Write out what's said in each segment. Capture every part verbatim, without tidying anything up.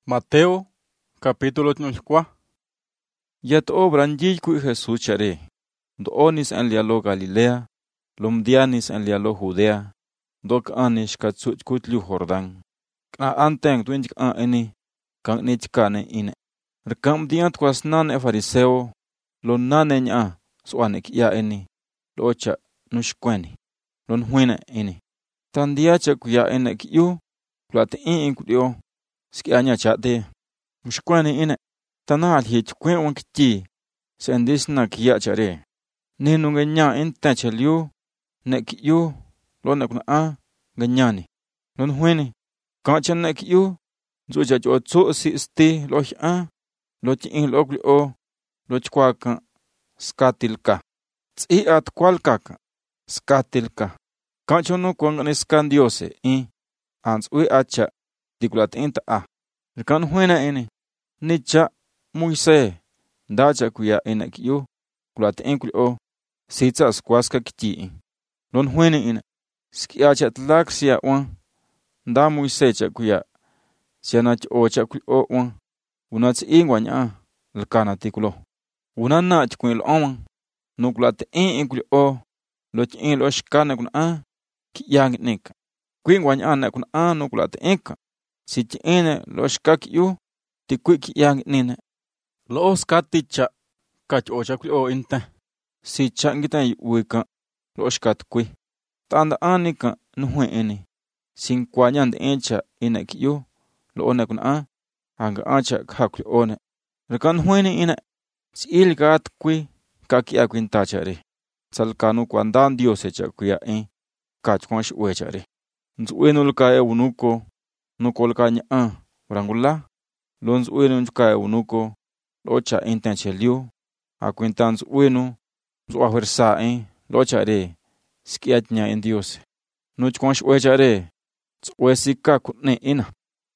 Mateo, capítulo tnulqua. Yat obran yiyku Jesús chare. Do onis en lialo Galilea, lomdianis en lialo Judea, dok anis katsut kutlu Jordan. Ka anteng twinjik an eni, kang nichkane ine. Rekam diant kwas nan e fariseo, lon nane nya swanik ya eni, locha nushkweni, lon huine eni. Tandia cha kuya ene kiyu, klate in kudio, ski anya chate. Mushkweni ine, tanal hit kwen wankiti, sendis na kiya chare. Ninu nganya in tacheliu, ne kiyu, lon nakuna a, ganyani. Lon huini, kachan ne kiyu, zuja jo tsu si sti loch a, loch in lokli o, loch kwaka, skatilka. Tsi at kwalkaka, skatilka. Kachono kwangani skandiose, in, ans ui acha, dikulat inta a. Rikan huina ini, nicha, muise, dacha kuya ina kiyu, kulat inkuli o, sitsa skwaska kiti. Lon huina ina, skiacha tlak siya wan, da muise cha kuya, siya nach ocha kuli o wan, unats ingwanya, lkana tikulo. Unan nach kuil oman, nukulat in inkuli o, loch in lo shkana kuna a, ki yang nika. Kuingwanya na kuna a nukulat inka, siti ine lo shkaki yu, ti kwiki yang nina. Lo skaticha, kach ocha kuli o inte. Si changita yu wika, lo shkat kwi. Tanda anika nuhwe eni. Sin kwanyand encha ina ki yu, lo ona kuna a, hanga acha kakuli one. Rekan huene ina, si ilgat kwi, kaki akwin tachare. Salkanu kwandan dios echa kuya en, kach kwansh uechare. Nzuenul ka e unuko, nukol ka nya a, urangula. Lons uenu nchuka e unuko, locha intencheliu, akwintan zuenu, zuahuersa en, locha re, skiat nya en dios. Nuch kwansh uechare, zuesika kutne ina.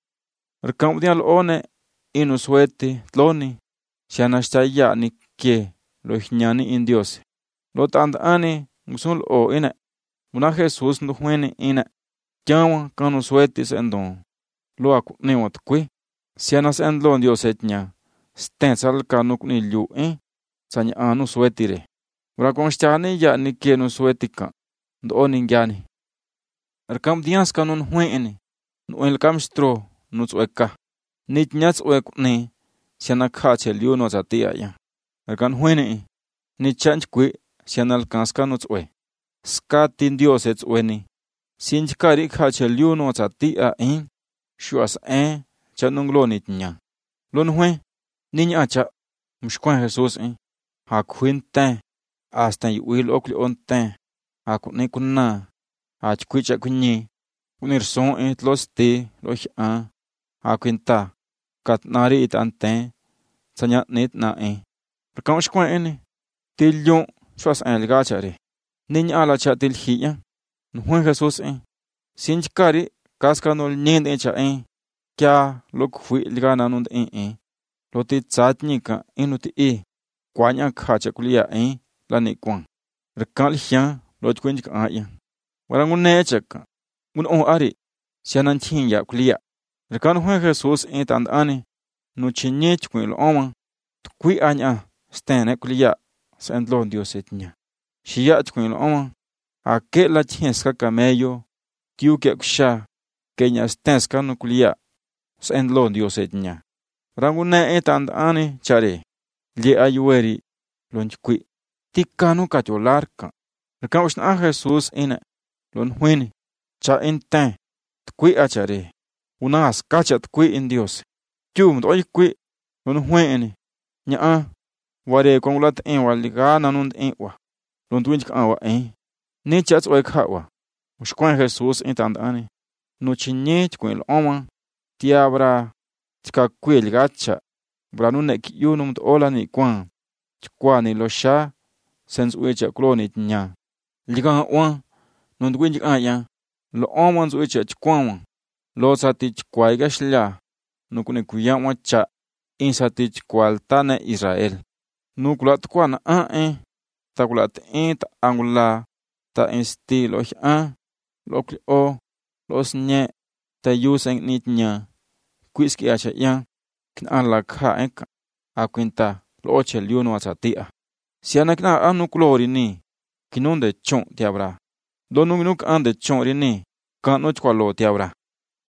Rkam dian lo one, inu sueti, tloni, sianashtaya ni kie, lo hinyani en dios. Lo tanda ani, ngusun lo ina, una Jesus nduhuene ina, kiawan kanu suetis endon, lo akutne wat kwi, sianas endlon dios etnya, stensal kanu kuni liu en, sanya anu suetire. Ura konshchani ya ni kienu suetika, ndo ningyani. Arkam dians kanun huene, nu el kamstro, nu sueka, nit nyats uekune, siana kache liu no zatia ya. Arkan huene, ni chanch kwi, siana alkanska nu tsue. Skatin dios et sueni. Sinchkari kache liu no zatia en, shuas en, chanunglo nit nya. Lon hue, niña acha, mshkwan Jesus en, hakuin ten, hasta yu wil okli on ten, hakune kuna, hachkwicha kunyi, unirson en tlos te, loch an, hakuinta, katnari it an ten, sanyat nit na en. Perkan mshkwan ene, til yon, shuas en ligachare. Niña ala cha til hiya, nuhuen Jesus en, sinchkari, kaskanol nyen en cha en, kya lok fui ligana nund en en. Loti tsatnika inuti e, kwanya kacha kulia en, lani kwang. Rekan lihian, lot kwenjik aya. Warangun nechaka, un on ari, sianan chin ya kulia. Rekan huen Jesus en tand ane, nu chinyech kwen lo oman, tukwi anya, stene kulia, sa endlon dios etnya. Shiyat kwen lo oman, ake la chinska kameyo, tiu ke kusha, kenya stenska no kulia, sa endlon dios etnya. Rangune etand ane chare, li ayueri, lon chkwi, tikanu kacholarka. Rekan usna Jesus ina, lon huini, cha inten, tkwi achare, unas kacha tkwi in dios. Tium doi kwi, lon huini, nya a, ware kongulat en waliga nanund en wa, lon twinchik awa en, ni chats oik hawa, ushkwan Jesus intand ane, no chinyech kwen l'oma, tiabra, tika kwi ligacha, branune ki yunum ola ni kwan, chikwa ni lo sha, sens uecha klonit nya. Ligan wan, non twinchik aya, lo oman zuecha chikwan, lo sati chikwa igashla, nukune kuyan wacha, insati chikwal tane Israel. Nukulat kwan a en, takulat en ta angula, ta insti loch a, lokli o, los nye, ta yusen nit nya, Kuiski acha yang kin an la kha enka a kwenta lo che liu no sa tia. Siana kna anu klori ni kinonde chon tiabra. Do nu minuk ande chon ri ni kan no chwa lo tiabra.